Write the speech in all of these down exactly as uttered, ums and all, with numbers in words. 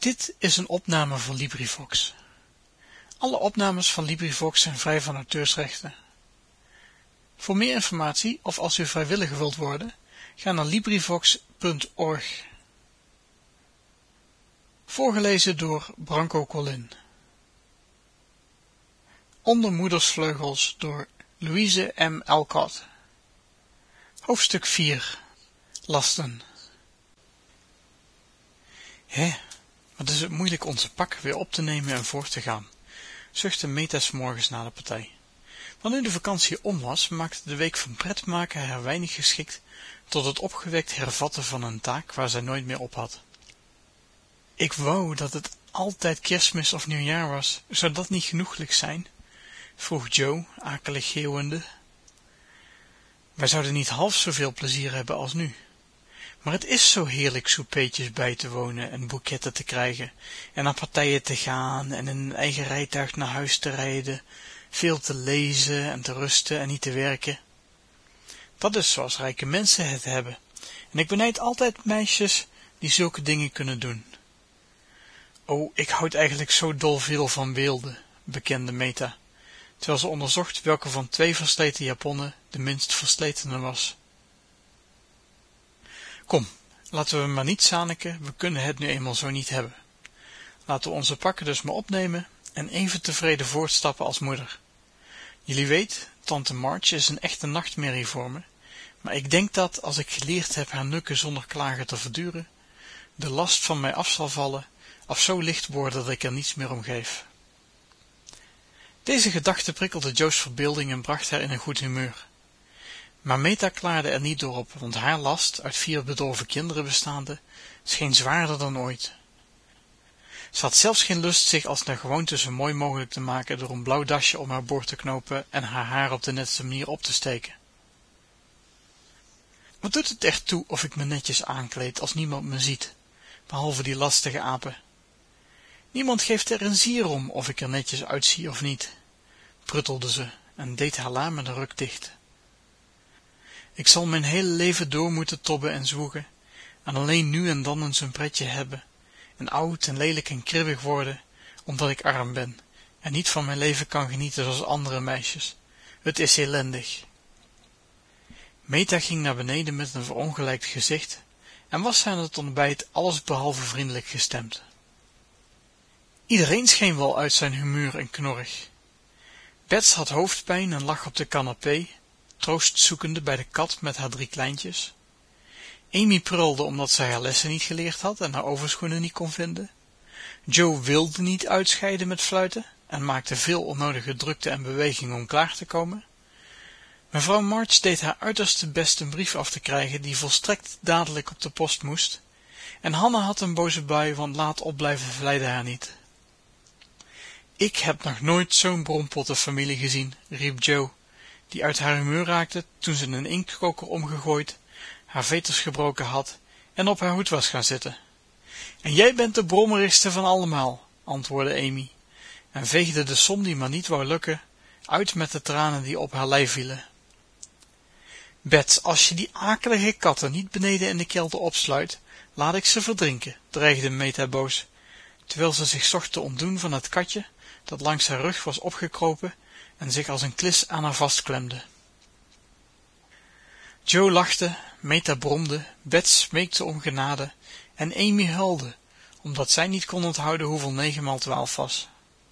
Dit is een opname van LibriVox. Alle opnames van LibriVox zijn vrij van auteursrechten. Voor meer informatie of als u vrijwilliger wilt worden, ga naar LibriVox punt org. Voorgelezen door Branko Colin. Onder moedersvleugels door Louise M. Alcott. Hoofdstuk vier. Lasten. Hé, wat is het moeilijk onze pak weer op te nemen en voort te gaan, zuchtte Meta 's morgens na de partij. Want nu de vakantie om was, maakte de week van pretmaken haar weinig geschikt tot het opgewekt hervatten van een taak waar zij nooit meer op had. Ik wou dat het altijd Kerstmis of Nieuwjaar was, zou dat niet genoeglijk zijn? Vroeg Joe, akelig geeuwende. Wij zouden niet half zoveel plezier hebben als nu. Maar het is zo heerlijk soupeetjes bij te wonen en boeketten te krijgen en naar partijen te gaan en in een eigen rijtuig naar huis te rijden, veel te lezen en te rusten en niet te werken. Dat is zoals rijke mensen het hebben en ik benijd altijd meisjes die zulke dingen kunnen doen. O, ik houd eigenlijk zo dol veel van beelden, bekende Meta, terwijl ze onderzocht welke van twee versleten japonnen de minst versletene was. Kom, laten we maar niet zaniken, we kunnen het nu eenmaal zo niet hebben. Laten we onze pakken dus maar opnemen en even tevreden voortstappen als moeder. Jullie weet, tante March is een echte nachtmerrie voor me, maar ik denk dat, als ik geleerd heb haar nukken zonder klagen te verduren, de last van mij af zal vallen, of zo licht worden dat ik er niets meer om geef. Deze gedachte prikkelde Joe's verbeelding en bracht haar in een goed humeur. Maar Meta klaarde er niet door op, want haar last, uit vier bedorven kinderen bestaande, scheen zwaarder dan ooit. Ze had zelfs geen lust zich als naar gewoonte zo mooi mogelijk te maken door een blauw dasje om haar boord te knopen en haar haar op de netste manier op te steken. Wat doet het er toe of ik me netjes aankleed als niemand me ziet, behalve die lastige apen? Niemand geeft er een zier om of ik er netjes uitzie of niet, pruttelde ze en deed haar la met een ruk dicht. Ik zal mijn hele leven door moeten tobben en zwoegen, en alleen nu en dan eens een pretje hebben, en oud en lelijk en kribbig worden, omdat ik arm ben, en niet van mijn leven kan genieten zoals andere meisjes. Het is ellendig. Meta ging naar beneden met een verongelijkt gezicht, en was aan het ontbijt alles behalve vriendelijk gestemd. Iedereen scheen wel uit zijn humeur en knorrig. Bets had hoofdpijn en lag op de canapé, troost zoekende bij de kat met haar drie kleintjes. Amy prulde omdat zij haar lessen niet geleerd had en haar overschoenen niet kon vinden. Joe wilde niet uitscheiden met fluiten en maakte veel onnodige drukte en beweging om klaar te komen. Mevrouw March deed haar uiterste best een brief af te krijgen die volstrekt dadelijk op de post moest, en Hanna had een boze bui, want laat opblijven vleide haar niet. Ik heb nog nooit zo'n brompotte familie gezien, riep Joe, die uit haar humeur raakte toen ze een inktkoker omgegooid, haar veters gebroken had en op haar hoed was gaan zitten. En jij bent de brommerigste van allemaal, antwoordde Amy, en veegde de som die maar niet wou lukken, uit met de tranen die op haar lei vielen. Bets, als je die akelige katten niet beneden in de kelder opsluit, laat ik ze verdrinken, dreigde Meta boos, terwijl ze zich zocht te ontdoen van het katje, dat langs haar rug was opgekropen en zich als een klis aan haar vastklemde. Joe lachte, Meta bromde, Bets smeekte om genade en Amy huilde, omdat zij niet kon onthouden hoeveel negen maal twaalf was.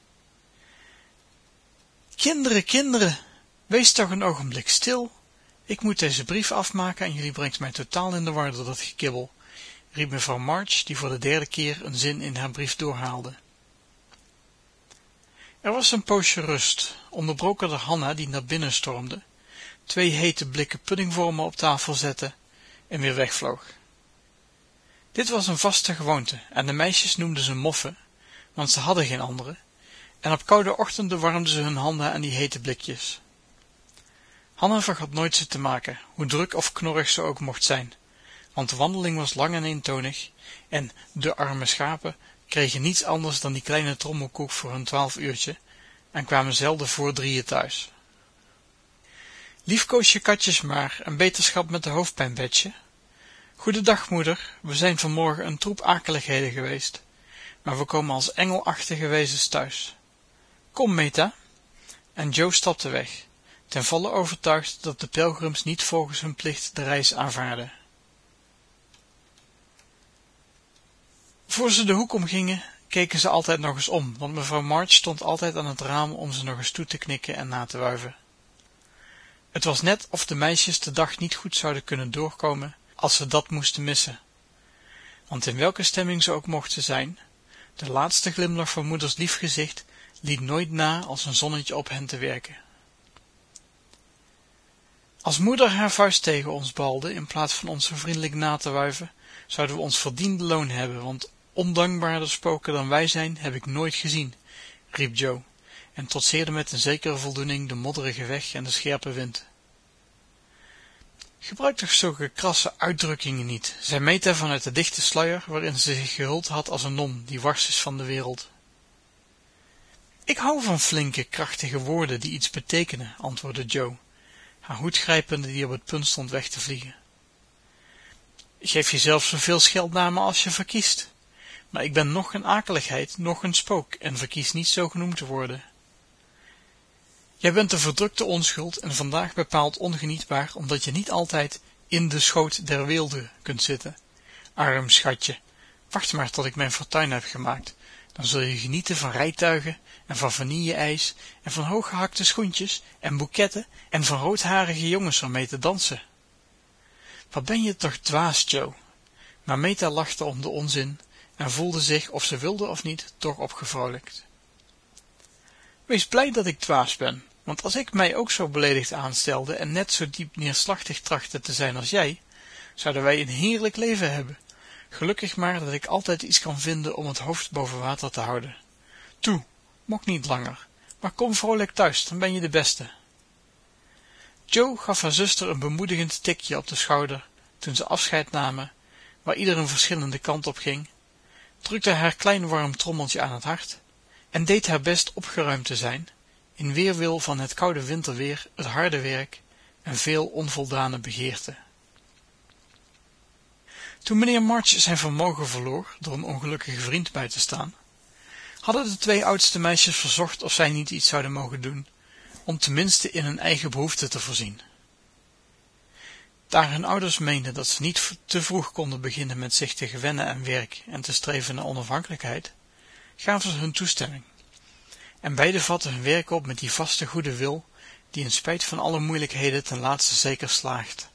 Kinderen, kinderen, wees toch een ogenblik stil. Ik moet deze brief afmaken en jullie brengt mij totaal in de war door dat gekibbel, riep mevrouw March, die voor de derde keer een zin in haar brief doorhaalde. Er was een poosje rust, onderbroken door Hanna, die naar binnen stormde, twee hete blikken puddingvormen op tafel zette en weer wegvloog. Dit was een vaste gewoonte en de meisjes noemden ze moffen, want ze hadden geen andere, en op koude ochtenden warmden ze hun handen aan die hete blikjes. Hanna vergat nooit ze te maken, hoe druk of knorrig ze ook mocht zijn, want de wandeling was lang en eentonig, en de arme schapen kregen niets anders dan die kleine trommelkoek voor hun twaalf uurtje en kwamen zelden voor drieën thuis. Liefkoos je katjes maar en beterschap met de hoofdpijn, Betje. Goedendag, moeder, we zijn vanmorgen een troep akeligheden geweest, maar we komen als engelachtige wezens thuis. Kom, Meta. En Joe stapte weg, ten volle overtuigd dat de pelgrims niet volgens hun plicht de reis aanvaarden. Voor ze de hoek omgingen, keken ze altijd nog eens om, want mevrouw March stond altijd aan het raam om ze nog eens toe te knikken en na te wuiven. Het was net of de meisjes de dag niet goed zouden kunnen doorkomen als ze dat moesten missen. Want in welke stemming ze ook mochten zijn, de laatste glimlach van moeders lief gezicht liet nooit na als een zonnetje op hen te werken. Als moeder haar vuist tegen ons balde in plaats van ons zo vriendelijk na te wuiven, zouden we ons verdiende loon hebben, want ondankbaarder spoken dan wij zijn heb ik nooit gezien, riep Joe, en trotseerde met een zekere voldoening de modderige weg en de scherpe wind. Gebruik toch zulke krasse uitdrukkingen niet, zei Meta vanuit de dichte sluier waarin ze zich gehuld had als een non die wars is van de wereld. Ik hou van flinke, krachtige woorden die iets betekenen, antwoordde Joe, haar hoed grijpende die op het punt stond weg te vliegen. Geef jezelf zoveel scheldnamen als je verkiest, maar ik ben noch een akeligheid, noch een spook en verkies niet zo genoemd te worden. Jij bent een verdrukte onschuld en vandaag bepaald ongenietbaar, omdat je niet altijd in de schoot der weelde kunt zitten. Arm schatje, wacht maar tot ik mijn fortuin heb gemaakt, dan zul je genieten van rijtuigen en van vanille-ijs en van hooggehakte schoentjes en boeketten en van roodharige jongens om mee te dansen. Wat ben je toch dwaas, Joe? Maar Meta lachte om de onzin en voelde zich, of ze wilde of niet, toch opgevrolijkt. Wees blij dat ik dwaas ben, want als ik mij ook zo beledigd aanstelde en net zo diep neerslachtig trachtte te zijn als jij, zouden wij een heerlijk leven hebben. Gelukkig maar dat ik altijd iets kan vinden om het hoofd boven water te houden. Toe, mok niet langer, maar kom vrolijk thuis, dan ben je de beste. Joe gaf haar zuster een bemoedigend tikje op de schouder toen ze afscheid namen, waar ieder een verschillende kant op ging, drukte haar klein warm trommeltje aan het hart en deed haar best opgeruimd te zijn, in weerwil van het koude winterweer, het harde werk en veel onvoldane begeerte. Toen mijnheer March zijn vermogen verloor door een ongelukkige vriend bij te staan, hadden de twee oudste meisjes verzocht of zij niet iets zouden mogen doen, om tenminste in hun eigen behoeften te voorzien. Daar hun ouders meenden dat ze niet te vroeg konden beginnen met zich te gewennen aan werk en te streven naar onafhankelijkheid, gaven ze hun toestemming. En beiden vatten hun werk op met die vaste goede wil, die in spijt van alle moeilijkheden ten laatste zeker slaagt.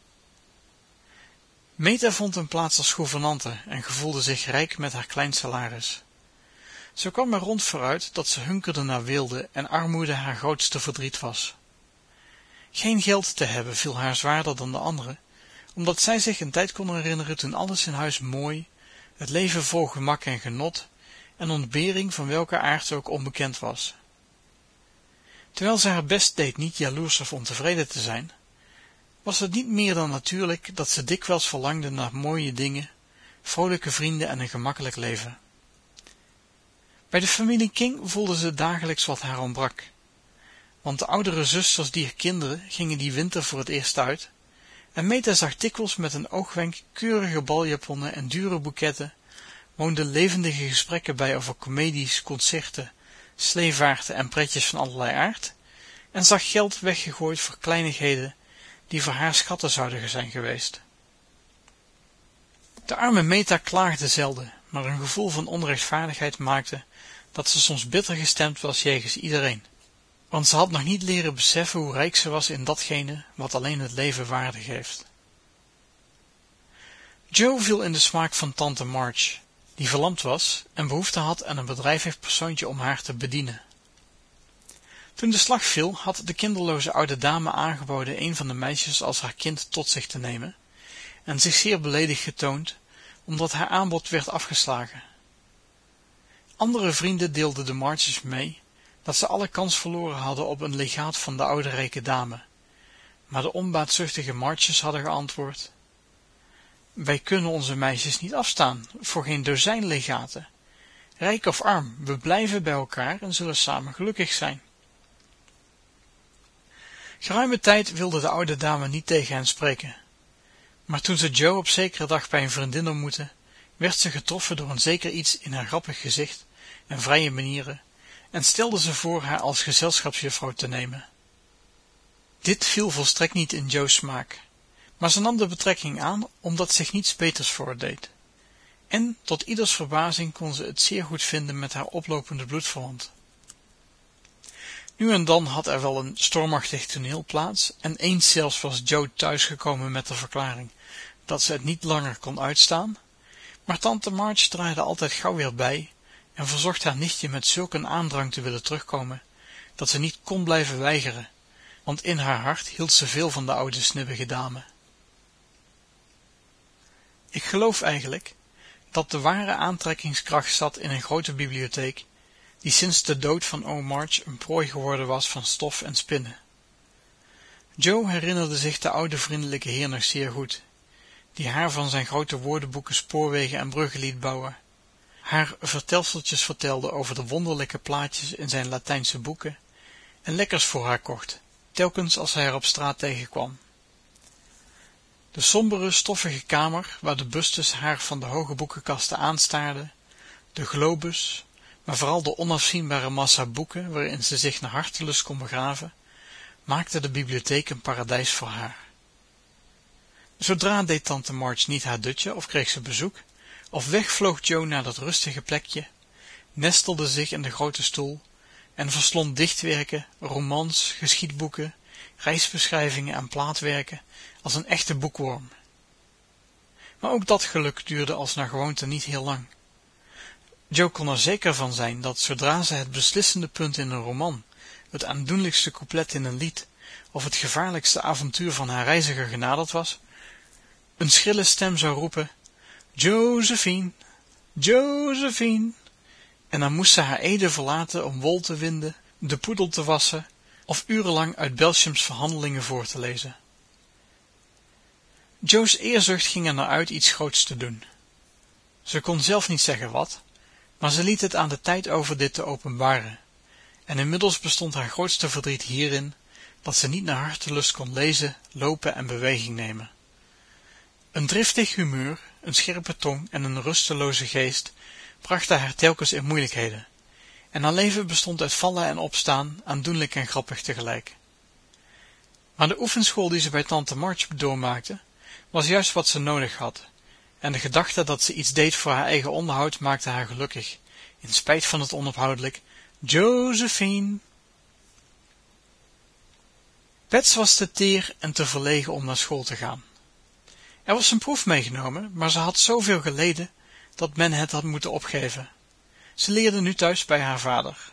Meta vond een plaats als gouvernante en gevoelde zich rijk met haar klein salaris. Zo kwam er rond vooruit dat ze hunkerde naar weelde en armoede haar grootste verdriet was. Geen geld te hebben viel haar zwaarder dan de anderen, omdat zij zich een tijd kon herinneren toen alles in huis mooi, het leven vol gemak en genot en ontbering van welke aard ook onbekend was. Terwijl ze haar best deed niet jaloers of ontevreden te zijn, was het niet meer dan natuurlijk dat ze dikwijls verlangde naar mooie dingen, vrolijke vrienden en een gemakkelijk leven. Bij de familie King voelde ze dagelijks wat haar ontbrak, want de oudere zusters dier kinderen gingen die winter voor het eerst uit, en Meta zag dikwijls met een oogwenk keurige baljaponnen en dure boeketten, woonde levendige gesprekken bij over comedies, concerten, sleevaarten en pretjes van allerlei aard, en zag geld weggegooid voor kleinigheden die voor haar schatten zouden zijn geweest. De arme Meta klaagde zelden, maar een gevoel van onrechtvaardigheid maakte dat ze soms bitter gestemd was jegens iedereen, want ze had nog niet leren beseffen hoe rijk ze was in datgene wat alleen het leven waarde geeft. Joe viel in de smaak van tante March, die verlamd was en behoefte had aan een bedrijvig persoontje om haar te bedienen. Toen de slag viel, had de kinderloze oude dame aangeboden een van de meisjes als haar kind tot zich te nemen en zich zeer beledigd getoond, omdat haar aanbod werd afgeslagen. Andere vrienden deelden de Marches mee dat ze alle kans verloren hadden op een legaat van de oude rijke dame, maar de onbaatzuchtige Marches hadden geantwoord: wij kunnen onze meisjes niet afstaan voor geen dozijn legaten. Rijk of arm, we blijven bij elkaar en zullen samen gelukkig zijn. Geruime tijd wilde de oude dame niet tegen hen spreken, maar toen ze Joe op zekere dag bij een vriendin ontmoette, werd ze getroffen door een zeker iets in haar grappig gezicht en vrije manieren en stelde ze voor haar als gezelschapsjuffrouw te nemen. Dit viel volstrekt niet in Jo's smaak, maar ze nam de betrekking aan omdat zich niets beters voordeed. En tot ieders verbazing kon ze het zeer goed vinden met haar oplopende bloedverwant. Nu en dan had er wel een stormachtig toneel plaats en eens zelfs was Jo thuisgekomen met de verklaring dat ze het niet langer kon uitstaan, maar tante March draaide altijd gauw weer bij en verzocht haar nichtje met zulk een aandrang te willen terugkomen, dat ze niet kon blijven weigeren, want in haar hart hield ze veel van de oude snibbige dame. Ik geloof eigenlijk dat de ware aantrekkingskracht zat in een grote bibliotheek, die sinds de dood van oom March een prooi geworden was van stof en spinnen. Jo herinnerde zich de oude vriendelijke heer nog zeer goed, die haar van zijn grote woordenboeken spoorwegen en bruggen liet bouwen, haar vertelseltjes vertelde over de wonderlijke plaatjes in zijn Latijnse boeken en lekkers voor haar kocht, telkens als hij haar op straat tegenkwam. De sombere, stoffige kamer, waar de bustes haar van de hoge boekenkasten aanstaarden, de globus, maar vooral de onafzienbare massa boeken waarin ze zich naar hartelust kon begraven, maakte de bibliotheek een paradijs voor haar. Zodra deed tante March niet haar dutje of kreeg ze bezoek, of wegvloog Jo naar dat rustige plekje, nestelde zich in de grote stoel en verslond dichtwerken, romans, geschiedboeken, reisbeschrijvingen en plaatwerken als een echte boekworm. Maar ook dat geluk duurde als naar gewoonte niet heel lang. Jo kon er zeker van zijn dat zodra ze het beslissende punt in een roman, het aandoenlijkste couplet in een lied of het gevaarlijkste avontuur van haar reiziger genaderd was, een schrille stem zou roepen: Josephine, Josephine, en dan moest ze haar Ede verlaten om wol te winden, de poedel te wassen of urenlang uit Belshams verhandelingen voor te lezen. Jo's eerzucht ging er naar uit iets groots te doen. Ze kon zelf niet zeggen wat, maar ze liet het aan de tijd over dit te openbaren, en inmiddels bestond haar grootste verdriet hierin, dat ze niet naar hartelust kon lezen, lopen en beweging nemen. Een driftig humeur, een scherpe tong en een rusteloze geest brachten haar telkens in moeilijkheden, en haar leven bestond uit vallen en opstaan, aandoenlijk en grappig tegelijk. Maar de oefenschool die ze bij tante March doormaakte, was juist wat ze nodig had, en de gedachte dat ze iets deed voor haar eigen onderhoud maakte haar gelukkig, in spijt van het onophoudelijk Josephine. Bets was te teer en te verlegen om naar school te gaan. Er was een proef meegenomen, maar ze had zoveel geleden dat men het had moeten opgeven. Ze leerde nu thuis bij haar vader.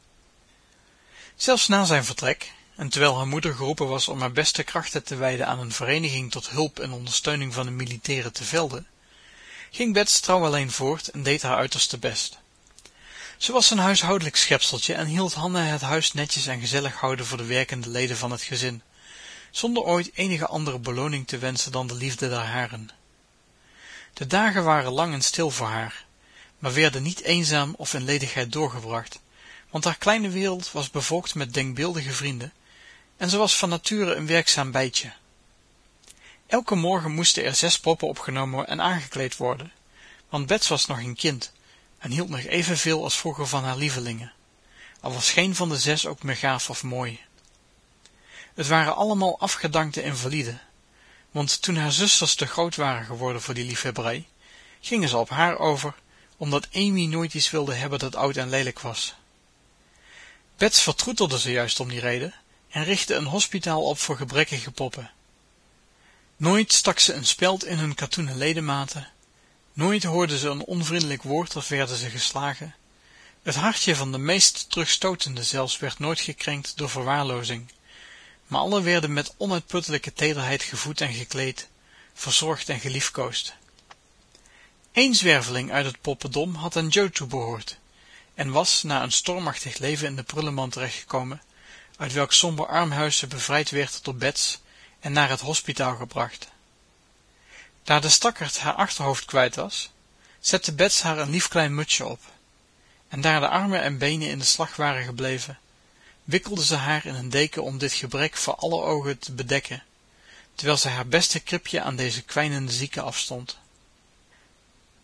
Zelfs na zijn vertrek, en terwijl haar moeder geroepen was om haar beste krachten te wijden aan een vereniging tot hulp en ondersteuning van de militairen te velde, ging Bets trouw alleen voort en deed haar uiterste best. Ze was een huishoudelijk schepseltje en hield Hanne het huis netjes en gezellig houden voor de werkende leden van het gezin, zonder ooit enige andere beloning te wensen dan de liefde der haren. De dagen waren lang en stil voor haar, maar werden niet eenzaam of in ledigheid doorgebracht, want haar kleine wereld was bevolkt met denkbeeldige vrienden, en ze was van nature een werkzaam bijtje. Elke morgen moesten er zes poppen opgenomen en aangekleed worden, want Bets was nog een kind en hield nog evenveel als vroeger van haar lievelingen, al was geen van de zes ook meer gaaf of mooi. Het waren allemaal afgedankte invaliden, want toen haar zusters te groot waren geworden voor die liefhebberij, gingen ze op haar over, omdat Amy nooit iets wilde hebben dat oud en lelijk was. Bets vertroetelde ze juist om die reden en richtte een hospitaal op voor gebrekkige poppen. Nooit stak ze een speld in hun katoenen ledematen, nooit hoorden ze een onvriendelijk woord of werden ze geslagen. Het hartje van de meest terugstotende zelfs werd nooit gekrenkt door verwaarlozing, maar alle werden met onuitputtelijke tederheid gevoed en gekleed, verzorgd en geliefkoosd. Eén zwerveling uit het poppendom had aan Jo toebehoord, en was, na een stormachtig leven in de prullenmand terechtgekomen, uit welk somber armhuis ze bevrijd werd door Bets en naar het hospitaal gebracht. Daar de stakkerd haar achterhoofd kwijt was, zette Bets haar een lief klein mutsje op, en daar de armen en benen in de slag waren gebleven, wikkelde ze haar in een deken om dit gebrek voor alle ogen te bedekken, terwijl ze haar beste kribje aan deze kwijnende zieke afstond.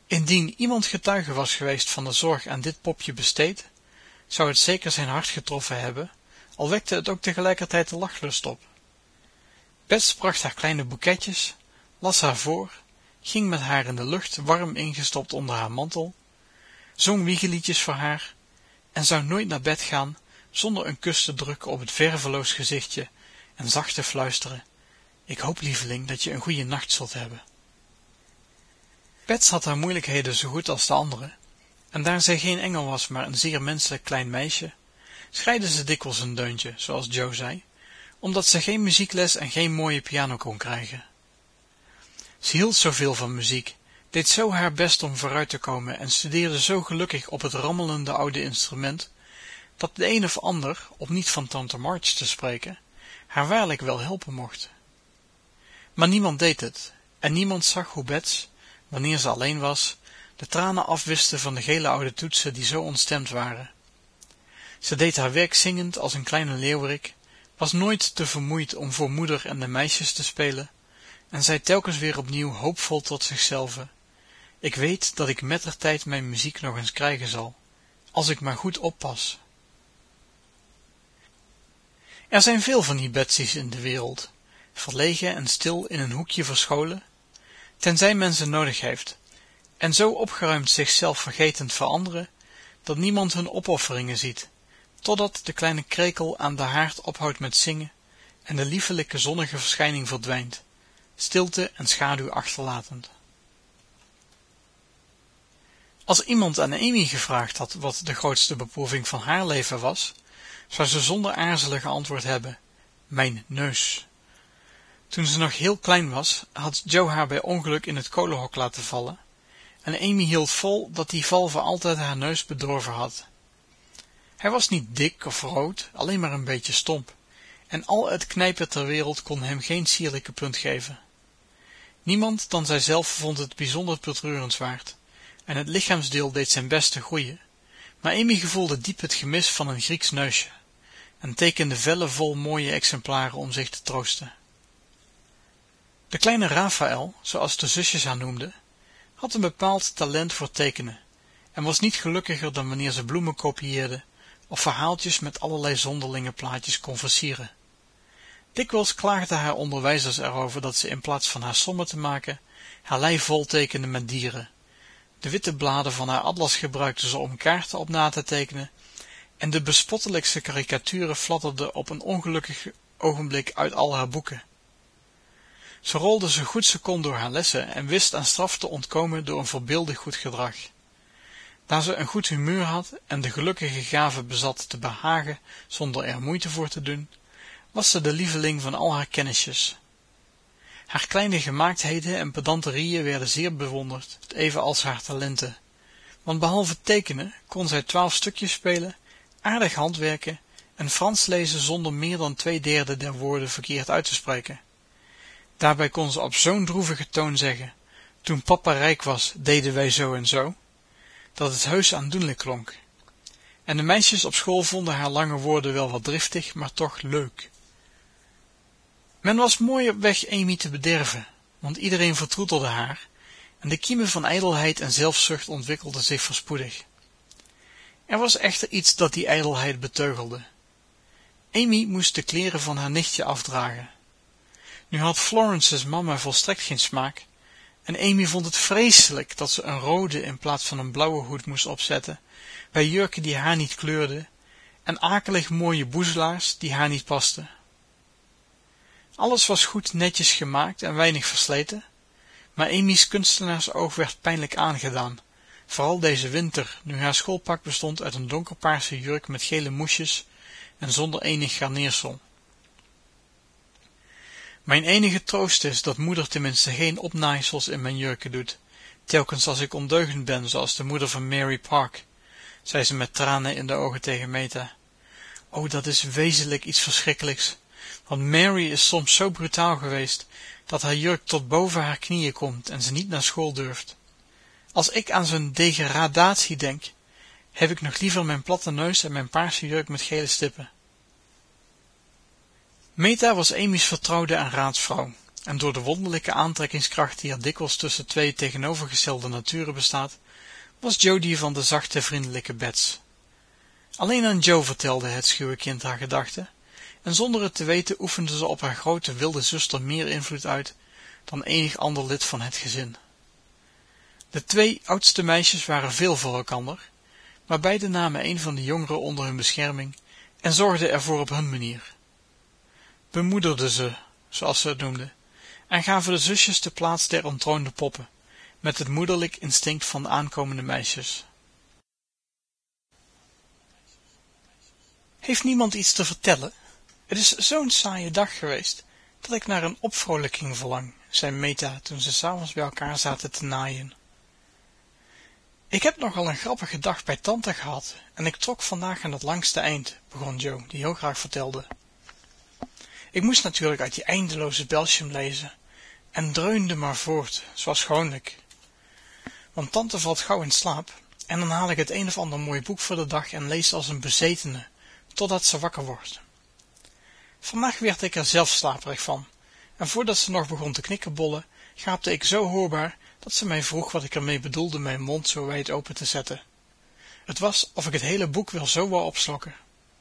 Indien iemand getuige was geweest van de zorg aan dit popje besteed, zou het zeker zijn hart getroffen hebben, al wekte het ook tegelijkertijd de lachlust op. Bets bracht haar kleine boeketjes, las haar voor, ging met haar in de lucht warm ingestopt onder haar mantel, zong wiegeliedjes voor haar en zou nooit naar bed gaan zonder een kus te drukken op het verveloos gezichtje en zacht te fluisteren: ik hoop, lieveling, dat je een goede nacht zult hebben. Bets had haar moeilijkheden zo goed als de anderen, en daar zij geen engel was, maar een zeer menselijk klein meisje, schreide ze dikwijls een deuntje, zoals Joe zei, omdat ze geen muziekles en geen mooie piano kon krijgen. Ze hield zoveel van muziek, deed zo haar best om vooruit te komen en studeerde zo gelukkig op het rammelende oude instrument, dat de een of ander, om niet van tante March te spreken, haar waarlijk wel helpen mocht. Maar niemand deed het, en niemand zag hoe Bets, wanneer ze alleen was, de tranen afwiste van de gele oude toetsen die zo ontstemd waren. Ze deed haar werk zingend als een kleine leeuwerik, was nooit te vermoeid om voor moeder en de meisjes te spelen, en zei telkens weer opnieuw hoopvol tot zichzelve: ik weet dat ik mettertijd mijn muziek nog eens krijgen zal, als ik maar goed oppas. Er zijn veel van die Betsy's in de wereld, verlegen en stil in een hoekje verscholen, tenzij men ze nodig heeft, en zo opgeruimd zichzelf vergetend voor anderen, dat niemand hun opofferingen ziet, totdat de kleine krekel aan de haard ophoudt met zingen en de liefelijke zonnige verschijning verdwijnt, stilte en schaduw achterlatend. Als iemand aan Amy gevraagd had wat de grootste beproeving van haar leven was, zou ze zonder aarzelen geantwoord hebben: mijn neus. Toen ze nog heel klein was, had Joe haar bij ongeluk in het kolenhok laten vallen, en Amy hield vol dat die val voor altijd haar neus bedorven had. Hij was niet dik of rood, alleen maar een beetje stomp, en al het knijpen ter wereld kon hem geen sierlijke punt geven. Niemand dan zijzelf vond het bijzonder betreurenswaard, en het lichaamsdeel deed zijn best te groeien, maar Amy gevoelde diep het gemis van een Grieks neusje, en tekende vellen vol mooie exemplaren om zich te troosten. De kleine Raphaël, zoals de zusjes haar noemden, had een bepaald talent voor tekenen, en was niet gelukkiger dan wanneer ze bloemen kopieerde of verhaaltjes met allerlei zonderlinge plaatjes kon versieren. Dikwijls klaagden haar onderwijzers erover dat ze in plaats van haar sommen te maken, haar lei vol tekende met dieren. De witte bladen van haar atlas gebruikte ze om kaarten op na te tekenen, en de bespottelijkste karikaturen fladderden op een ongelukkig ogenblik uit al haar boeken. Ze rolde zo goed ze kon door haar lessen en wist aan straf te ontkomen door een voorbeeldig goed gedrag. Daar ze een goed humeur had en de gelukkige gave bezat te behagen zonder er moeite voor te doen, was ze de lieveling van al haar kennisjes. Haar kleine gemaaktheden en pedanterieën werden zeer bewonderd, evenals haar talenten, want behalve tekenen kon zij twaalf stukjes spelen, aardig handwerken en Frans lezen zonder meer dan twee derde der woorden verkeerd uit te spreken. Daarbij kon ze op zo'n droevige toon zeggen: toen papa rijk was, deden wij zo en zo, dat het heus aandoenlijk klonk. En de meisjes op school vonden haar lange woorden wel wat driftig, maar toch leuk. Men was mooi op weg Amy te bederven, want iedereen vertroetelde haar, en de kiemen van ijdelheid en zelfzucht ontwikkelden zich voorspoedig. Er was echter iets dat die ijdelheid beteugelde. Amy moest de kleren van haar nichtje afdragen. Nu had Florence's mama volstrekt geen smaak, en Amy vond het vreselijk dat ze een rode in plaats van een blauwe hoed moest opzetten, bij jurken die haar niet kleurden, en akelig mooie boezelaars die haar niet pasten. Alles was goed netjes gemaakt en weinig versleten, maar Amy's kunstenaarsoog werd pijnlijk aangedaan, vooral deze winter, nu haar schoolpak bestond uit een donkerpaarse jurk met gele moesjes en zonder enig garneersel. Mijn enige troost is dat moeder tenminste geen opnaaisels in mijn jurken doet, telkens als ik ondeugend ben, zoals de moeder van Mary Park, zei ze met tranen in de ogen tegen Meta. O, dat is wezenlijk iets verschrikkelijks, want Mary is soms zo brutaal geweest, dat haar jurk tot boven haar knieën komt en ze niet naar school durft. Als ik aan zo'n degradatie denk, heb ik nog liever mijn platte neus en mijn paarse jurk met gele stippen. Meta was Amy's vertrouwde en raadsvrouw, en door de wonderlijke aantrekkingskracht die er dikwijls tussen twee tegenovergestelde naturen bestaat, was Jo die van de zachte, vriendelijke Bets. Alleen aan Jo vertelde het schuwe kind haar gedachten, en zonder het te weten oefende ze op haar grote wilde zuster meer invloed uit dan enig ander lid van het gezin. De twee oudste meisjes waren veel voor elkander, maar beide namen een van de jongeren onder hun bescherming en zorgden ervoor op hun manier. Bemoederden ze, zoals ze het noemden, en gaven de zusjes de plaats der ontroonde poppen, met het moederlijk instinct van de aankomende meisjes. Heeft niemand iets te vertellen? Het is zo'n saaie dag geweest, dat ik naar een opvrolijking verlang, zei Meta toen ze 's avonds bij elkaar zaten te naaien. Ik heb nogal een grappige dag bij tante gehad, en ik trok vandaag aan het langste eind, begon Jo, die heel graag vertelde. Ik moest natuurlijk uit die eindeloze Belsham lezen, en dreunde maar voort, zoals gewoonlijk. Want tante valt gauw in slaap, en dan haal ik het een of ander mooi boek voor de dag en lees als een bezetene, totdat ze wakker wordt. Vandaag werd ik er zelf slaperig van, en voordat ze nog begon te knikkerbollen, gaapte ik zo hoorbaar, dat ze mij vroeg wat ik ermee bedoelde mijn mond zo wijd open te zetten. Het was of ik het hele boek wel zo wou opslokken.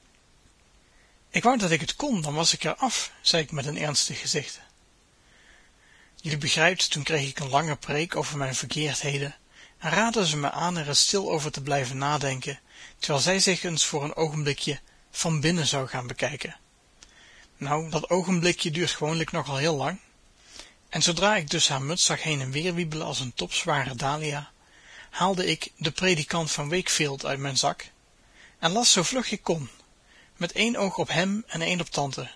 Ik wou dat ik het kon, dan was ik er af, zei ik met een ernstig gezicht. Jullie begrijpt, toen kreeg ik een lange preek over mijn verkeerdheden, en raadde ze me aan er eens stil over te blijven nadenken, terwijl zij zich eens voor een ogenblikje van binnen zou gaan bekijken. Nou, dat ogenblikje duurt gewoonlijk nogal heel lang. En zodra ik dus haar muts zag heen en weer wiebelen als een topzware dahlia, haalde ik de predikant van Wakefield uit mijn zak en las zo vlug ik kon, met één oog op hem en één op tante.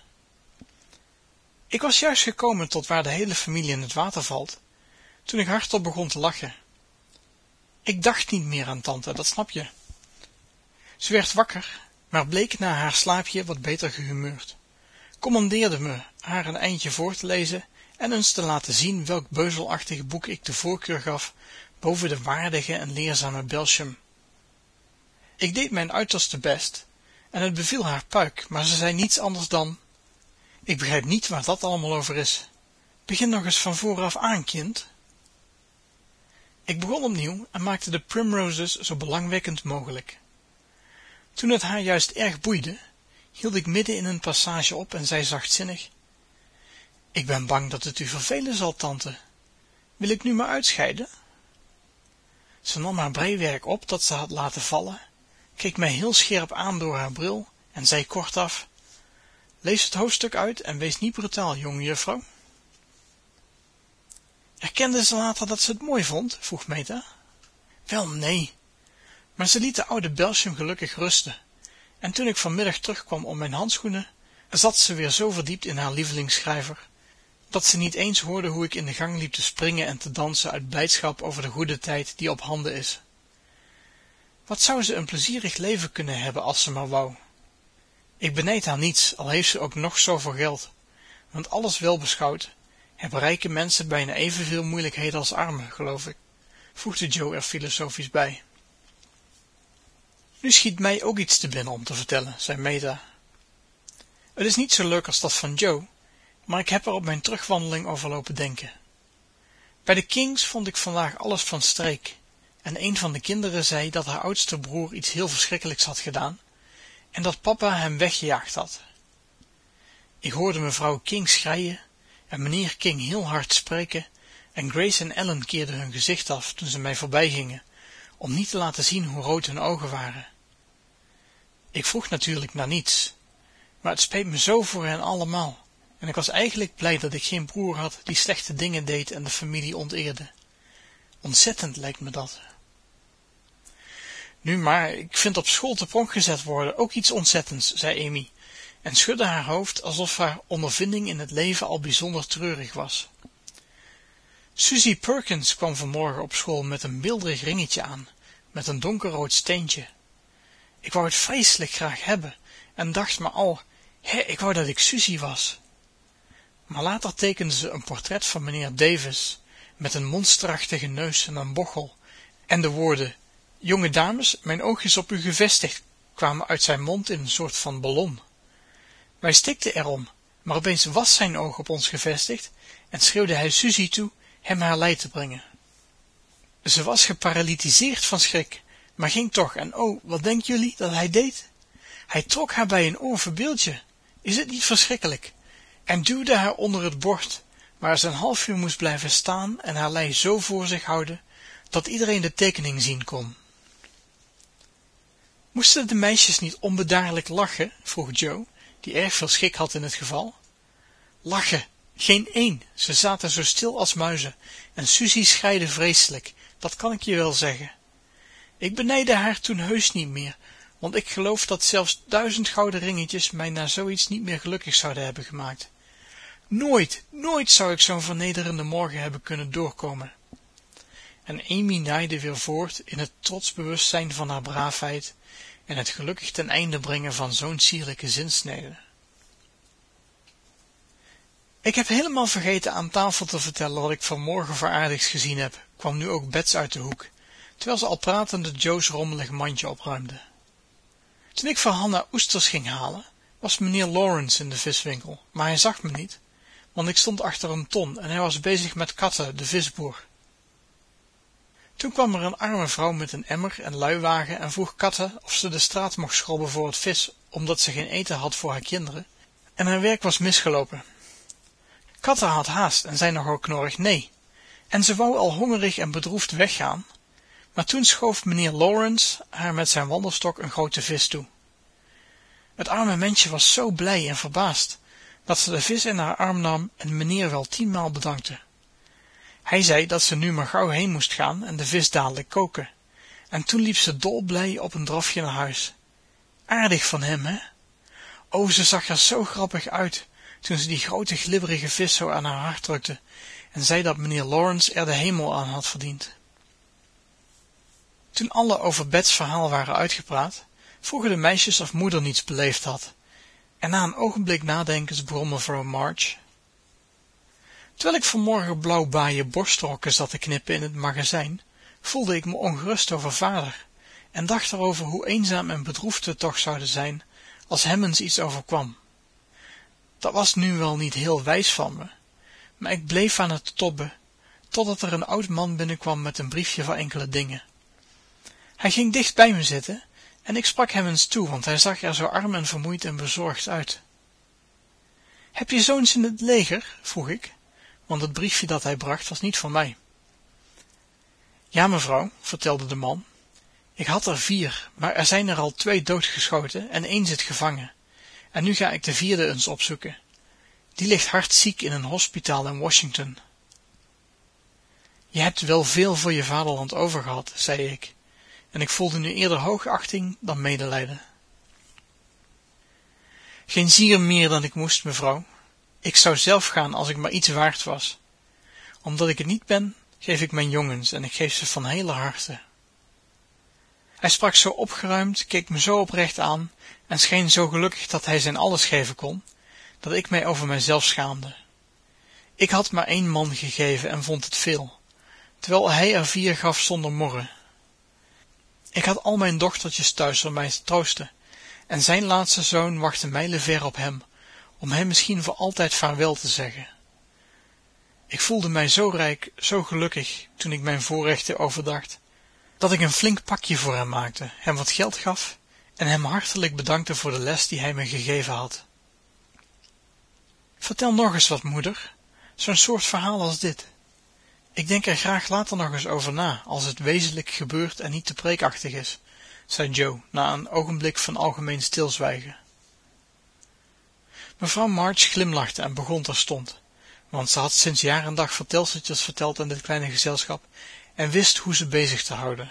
Ik was juist gekomen tot waar de hele familie in het water valt, toen ik hardop begon te lachen. Ik dacht niet meer aan tante, dat snap je. Ze werd wakker, maar bleek na haar slaapje wat beter gehumeurd, commandeerde me haar een eindje voor te lezen en eens te laten zien welk beuzelachtig boek ik de voorkeur gaf boven de waardige en leerzame Belsham. Ik deed mijn uiterste best, en het beviel haar puik, maar ze zei niets anders dan: ik begrijp niet waar dat allemaal over is. Begin nog eens van vooraf aan, kind. Ik begon opnieuw en maakte de primroses zo belangwekkend mogelijk. Toen het haar juist erg boeide, hield ik midden in een passage op en zei zachtzinnig: ik ben bang dat het u vervelen zal, tante. Wil ik nu maar uitscheiden? Ze nam haar breiwerk op dat ze had laten vallen, keek mij heel scherp aan door haar bril en zei kortaf: lees het hoofdstuk uit en wees niet brutaal, jonge juffrouw. Erkende ze later dat ze het mooi vond? Vroeg Meta. Wel, nee, maar ze liet de oude Belsham gelukkig rusten, en toen ik vanmiddag terugkwam om mijn handschoenen, zat ze weer zo verdiept in haar lievelingsschrijver, dat ze niet eens hoorde hoe ik in de gang liep te springen en te dansen uit blijdschap over de goede tijd die op handen is. Wat zou ze een plezierig leven kunnen hebben als ze maar wou. Ik benijd haar niets, al heeft ze ook nog zoveel geld, want alles wel beschouwd, hebben rijke mensen bijna evenveel moeilijkheden als armen, geloof ik, voegde Jo er filosofisch bij. Nu schiet mij ook iets te binnen om te vertellen, zei Meta. Het is niet zo leuk als dat van Jo, maar ik heb er op mijn terugwandeling over lopen denken. Bij de Kings vond ik vandaag alles van streek, en een van de kinderen zei dat haar oudste broer iets heel verschrikkelijks had gedaan, en dat papa hem weggejaagd had. Ik hoorde mevrouw King schreien, en meneer King heel hard spreken, en Grace en Ellen keerden hun gezicht af toen ze mij voorbij gingen, om niet te laten zien hoe rood hun ogen waren. Ik vroeg natuurlijk naar niets, maar het speet me zo voor hen allemaal, en ik was eigenlijk blij dat ik geen broer had die slechte dingen deed en de familie onteerde. Ontzettend lijkt me dat. Nu maar, ik vind op school te pronk gezet worden ook iets ontzettends, zei Amy, en schudde haar hoofd alsof haar ondervinding in het leven al bijzonder treurig was. Susie Perkins kwam vanmorgen op school met een beelderig ringetje aan, met een donkerrood steentje. Ik wou het vreselijk graag hebben, en dacht maar al, hé, ik wou dat ik Susie was. Maar later tekende ze een portret van meneer Davis, met een monsterachtige neus en een bochel, en de woorden: jonge dames, mijn oog is op u gevestigd, kwamen uit zijn mond in een soort van ballon. Wij stikten erom, maar opeens was zijn oog op ons gevestigd en schreeuwde hij Suzie toe hem haar lei te brengen. Ze was geparalytiseerd van schrik, maar ging toch, en oh, wat denken jullie dat hij deed? Hij trok haar bij een oor, verbeeld je. Is het niet verschrikkelijk? En duwde haar onder het bord, waar ze een half uur moest blijven staan en haar lei zo voor zich houden, dat iedereen de tekening zien kon. Moesten de meisjes niet onbedaarlijk lachen? Vroeg Joe, die erg veel schik had in het geval. Lachen, geen één, ze zaten zo stil als muizen, en Suzie schreide vreselijk, dat kan ik je wel zeggen. Ik benijdde haar toen heus niet meer, want ik geloof dat zelfs duizend gouden ringetjes mij na zoiets niet meer gelukkig zouden hebben gemaakt. Nooit, nooit zou ik zo'n vernederende morgen hebben kunnen doorkomen. En Amy naaide weer voort in het trots bewustzijn van haar braafheid en het gelukkig ten einde brengen van zo'n sierlijke zinsnede. Ik heb helemaal vergeten aan tafel te vertellen wat ik vanmorgen voor aardigs gezien heb, kwam nu ook Bets uit de hoek, terwijl ze al pratende Joe's rommelig mandje opruimde. Toen ik voor Hanna oesters ging halen, was meneer Lawrence in de viswinkel, maar hij zag me niet, want ik stond achter een ton en hij was bezig met Katte, de visboer. Toen kwam er een arme vrouw met een emmer en luiwagen en vroeg Katte of ze de straat mocht schrobben voor het vis, omdat ze geen eten had voor haar kinderen, en haar werk was misgelopen. Katte had haast en zei nogal knorrig nee, en ze wou al hongerig en bedroefd weggaan, maar toen schoof meneer Lawrence haar met zijn wandelstok een grote vis toe. Het arme mensje was zo blij en verbaasd, dat ze de vis in haar arm nam en meneer wel tienmaal bedankte. Hij zei dat ze nu maar gauw heen moest gaan en de vis dadelijk koken, en toen liep ze dolblij op een drafje naar huis. Aardig van hem, hè? O, ze zag er zo grappig uit, toen ze die grote glibberige vis zo aan haar hart drukte, en zei dat meneer Lawrence er de hemel aan had verdiend. Toen alle over Bets verhaal waren uitgepraat, vroegen de meisjes of moeder niets beleefd had, en na een ogenblik nadenkens begon mevrouw March. Terwijl ik vanmorgen blauwbaaien borstrokken zat te knippen in het magazijn, voelde ik me ongerust over vader, en dacht erover hoe eenzaam en bedroefd we toch zouden zijn, als hem eens iets overkwam. Dat was nu wel niet heel wijs van me, maar ik bleef aan het tobben, totdat er een oud man binnenkwam met een briefje voor enkele dingen. Hij ging dicht bij me zitten, en ik sprak hem eens toe, want hij zag er zo arm en vermoeid en bezorgd uit. Heb je zoons in het leger? Vroeg ik, want het briefje dat hij bracht was niet voor mij. Ja, mevrouw, vertelde de man. Ik had er vier, maar er zijn er al twee doodgeschoten en één zit gevangen. En nu ga ik de vierde eens opzoeken. Die ligt hartziek in een hospitaal in Washington. Je hebt wel veel voor je vaderland overgehad, zei ik, en ik voelde nu eerder hoogachting dan medelijden. Geen zier meer dan ik moest, mevrouw. Ik zou zelf gaan als ik maar iets waard was. Omdat ik het niet ben, geef ik mijn jongens en ik geef ze van hele harte. Hij sprak zo opgeruimd, keek me zo oprecht aan en scheen zo gelukkig dat hij zijn alles geven kon, dat ik mij over mijzelf schaamde. Ik had maar één man gegeven en vond het veel, terwijl hij er vier gaf zonder morren. Ik had al mijn dochtertjes thuis om mij te troosten, en zijn laatste zoon wachtte mijlenver op hem, om hem misschien voor altijd vaarwel te zeggen. Ik voelde mij zo rijk, zo gelukkig, toen ik mijn voorrechten overdacht, dat ik een flink pakje voor hem maakte, hem wat geld gaf en hem hartelijk bedankte voor de les die hij me gegeven had. Vertel nog eens wat, moeder, zo'n soort verhaal als dit. Ik denk er graag later nog eens over na, als het wezenlijk gebeurt en niet te preekachtig is, zei Joe, na een ogenblik van algemeen stilzwijgen. Mevrouw March glimlachte en begon terstond, want ze had sinds jaar en dag vertelseltjes verteld aan dit kleine gezelschap en wist hoe ze bezig te houden.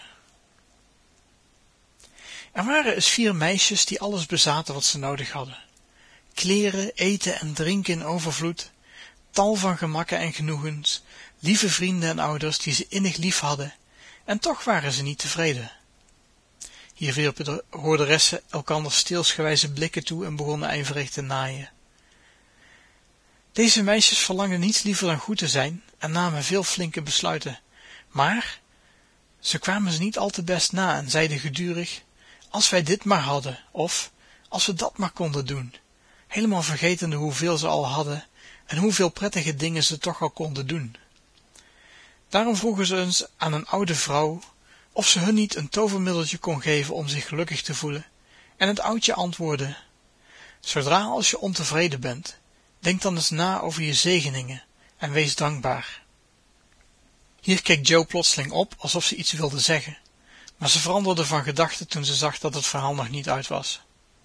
Er waren eens vier meisjes die alles bezaten wat ze nodig hadden. Kleren, eten en drinken in overvloed, tal van gemakken en genoegens, lieve vrienden en ouders die ze innig lief hadden, en toch waren ze niet tevreden. Hier wierpen de hoorderessen elkander steelsgewijze blikken toe en begonnen ijverig te naaien. Deze meisjes verlangden niets liever dan goed te zijn en namen veel flinke besluiten, maar ze kwamen ze niet al te best na en zeiden gedurig, als wij dit maar hadden, of als we dat maar konden doen. helemaal vergetende hoeveel ze al hadden en hoeveel prettige dingen ze toch al konden doen. Daarom vroegen ze eens aan een oude vrouw of ze hun niet een tovermiddeltje kon geven om zich gelukkig te voelen, en het oudje antwoordde: zodra als je ontevreden bent, denk dan eens na over je zegeningen en wees dankbaar. Hier keek Jo plotseling op alsof ze iets wilde zeggen, maar ze veranderde van gedachte toen ze zag dat het verhaal nog niet uit was.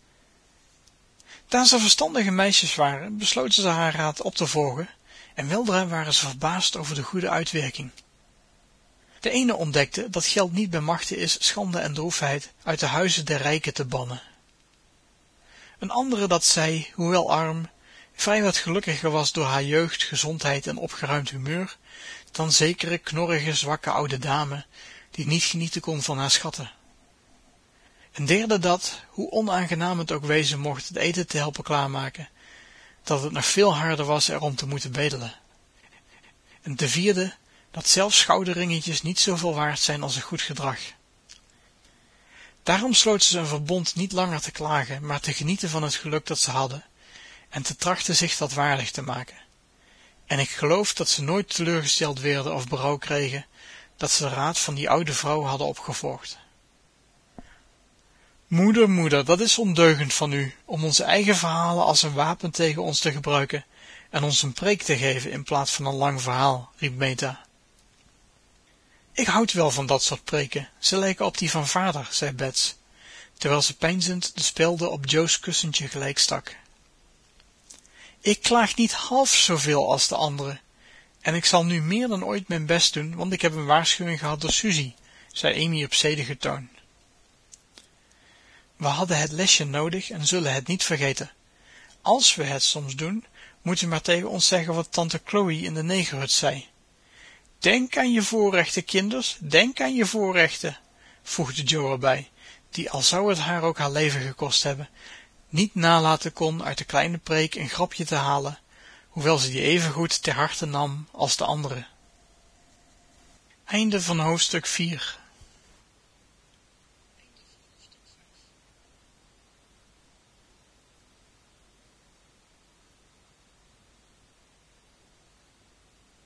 Daar ze verstandige meisjes waren, besloten ze haar raad op te volgen, en weldra waren ze verbaasd over de goede uitwerking. De ene ontdekte dat geld niet bij machte is schande en droefheid uit de huizen der rijken te bannen. Een andere dat zij, hoewel arm, vrij wat gelukkiger was door haar jeugd, gezondheid en opgeruimd humeur, dan zekere knorrige, zwakke oude dame, die niet genieten kon van haar schatten. Een derde dat, hoe onaangenaam het ook wezen mocht het eten te helpen klaarmaken, dat het nog veel harder was erom te moeten bedelen. En de vierde, dat zelfs schouderringetjes niet zoveel waard zijn als een goed gedrag. Daarom sloten ze een verbond niet langer te klagen, maar te genieten van het geluk dat ze hadden, en te trachten zich dat waardig te maken. En ik geloof dat ze nooit teleurgesteld werden of berouw kregen, dat ze de raad van die oude vrouw hadden opgevolgd. Moeder, moeder, dat is ondeugend van u, om onze eigen verhalen als een wapen tegen ons te gebruiken en ons een preek te geven in plaats van een lang verhaal, riep Meta. Ik houd wel van dat soort preken, ze lijken op die van vader, zei Bets, terwijl ze peinzend de spelden op Jo's kussentje gelijk stak. Ik klaag niet half zoveel als de anderen, en ik zal nu meer dan ooit mijn best doen, want ik heb een waarschuwing gehad door Suzie, zei Amy op zedige toon. We hadden het lesje nodig en zullen het niet vergeten. Als we het soms doen, moet u maar tegen ons zeggen wat tante Chloe in de negerhut zei. Denk aan je voorrechten, kinders, denk aan je voorrechten, voegde Jo erbij, die, al zou het haar ook haar leven gekost hebben, niet nalaten kon uit de kleine preek een grapje te halen, hoewel ze die evengoed ter harte nam als de andere. Einde van hoofdstuk vier.